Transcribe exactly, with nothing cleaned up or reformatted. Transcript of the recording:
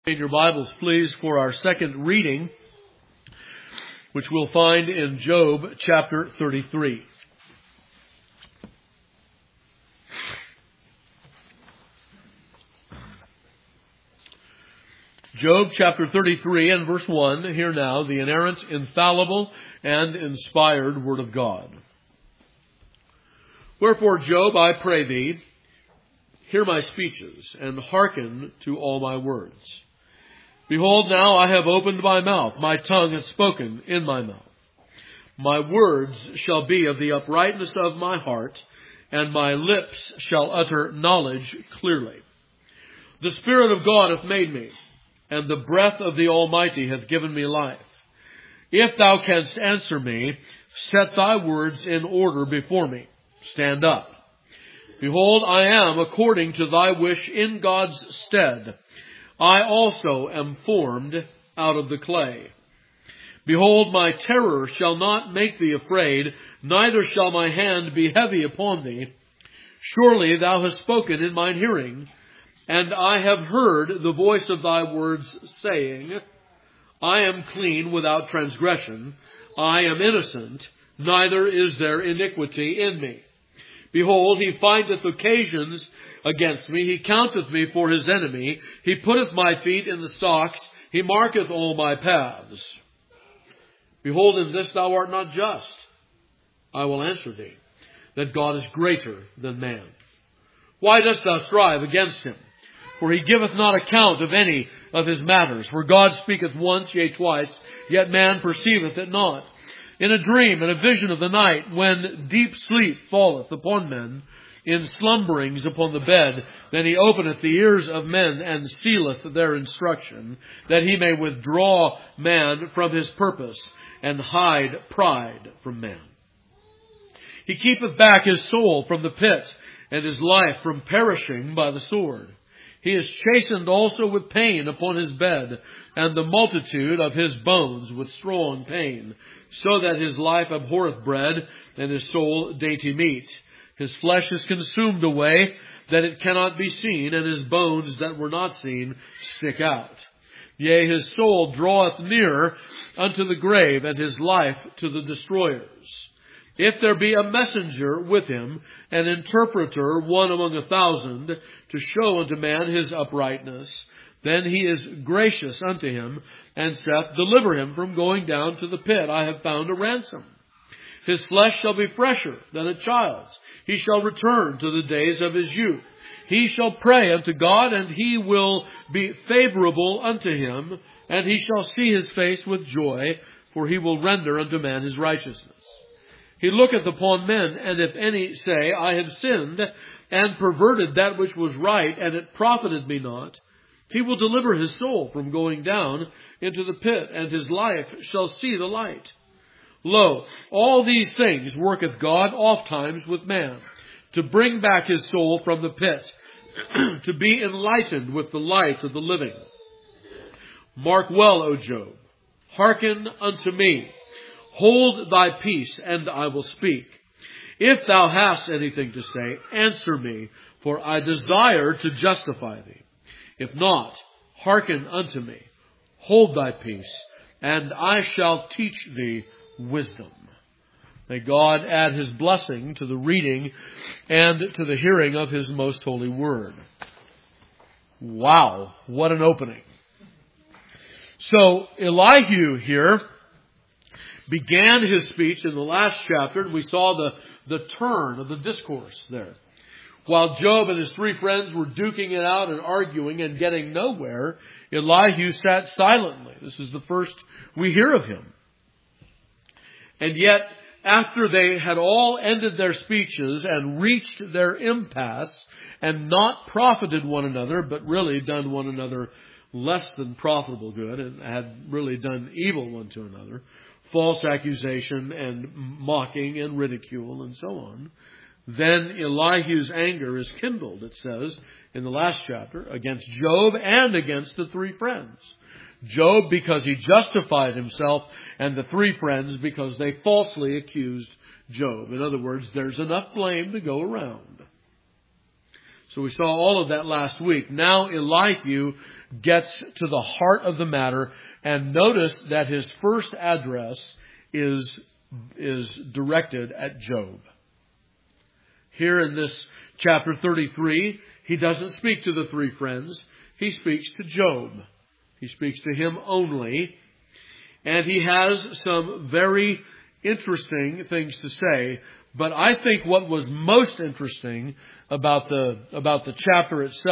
In your Bibles, please, for our second reading, which we'll find in Job chapter thirty-three. Job chapter thirty-three and verse one, hear now the inerrant, infallible, and inspired Word of God. Wherefore, Job, I pray thee, hear my speeches, and hearken to all my words. Behold, now I have opened my mouth, my tongue hath spoken in my mouth. My words shall be of the uprightness of my heart, and my lips shall utter knowledge clearly. The Spirit of God hath made me, and the breath of the Almighty hath given me life. If thou canst answer me, set thy words in order before me. Stand up. Behold, I am according to thy wish in God's stead. I also am formed out of the clay. Behold, my terror shall not make thee afraid, neither shall my hand be heavy upon thee. Surely thou hast spoken in mine hearing, and I have heard the voice of thy words, saying, I am clean without transgression, I am innocent, neither is there iniquity in me. Behold, he findeth occasions against me. He counteth me for his enemy. He putteth my feet in the stocks. He marketh all my paths. Behold, in this thou art not just. I will answer thee, that God is greater than man. Why dost thou strive against him? For he giveth not account of any of his matters. For God speaketh once, yea twice, yet man perceiveth it not. In a dream and a vision of the night, when deep sleep falleth upon men, in slumberings upon the bed, then he openeth the ears of men and sealeth their instruction, that he may withdraw man from his purpose and hide pride from man. He keepeth back his soul from the pit and his life from perishing by the sword. He is chastened also with pain upon his bed, and the multitude of his bones with strong pain, so that his life abhorreth bread, and his soul dainty meat. His flesh is consumed away, that it cannot be seen, and his bones that were not seen stick out. Yea, his soul draweth near unto the grave, and his life to the destroyers. If there be a messenger with him, an interpreter, one among a thousand, to show unto man his uprightness, then he is gracious unto him, and saith, deliver him from going down to the pit. I have found a ransom. His flesh shall be fresher than a child's. He shall return to the days of his youth. He shall pray unto God, and he will be favorable unto him, and he shall see his face with joy, for he will render unto man his righteousness. He looketh upon men, and if any say, I have sinned, and perverted that which was right, and it profited me not, he will deliver his soul from going down into the pit, and his life shall see the light. Lo, all these things worketh God ofttimes with man, to bring back his soul from the pit, to be enlightened with the light of the living. Mark well, O Job, hearken unto me. Hold thy peace, and I will speak. If thou hast anything to say, answer me, for I desire to justify thee. If not, hearken unto me. Hold thy peace, and I shall teach thee wisdom. May God add his blessing to the reading and to the hearing of his most holy word. Wow, what an opening. So Elihu here began his speech in the last chapter, and we saw the, the turn of the discourse there. While Job and his three friends were duking it out and arguing and getting nowhere, Elihu sat silently. This is the first we hear of him. And yet, after they had all ended their speeches and reached their impasse and not profited one another, but really done one another less than profitable good and had really done evil one to another, false accusation and mocking and ridicule and so on, then Elihu's anger is kindled, it says in the last chapter, against Job and against the three friends. Job because he justified himself, and the three friends because they falsely accused Job. In other words, there's enough blame to go around. So we saw all of that last week. Now Elihu gets to the heart of the matter. And notice that his first address is, is directed at Job. Here in this chapter thirty-three, he doesn't speak to the three friends. He speaks to Job. He speaks to him only. And he has some very interesting things to say. But I think what was most interesting about the, about the chapter itself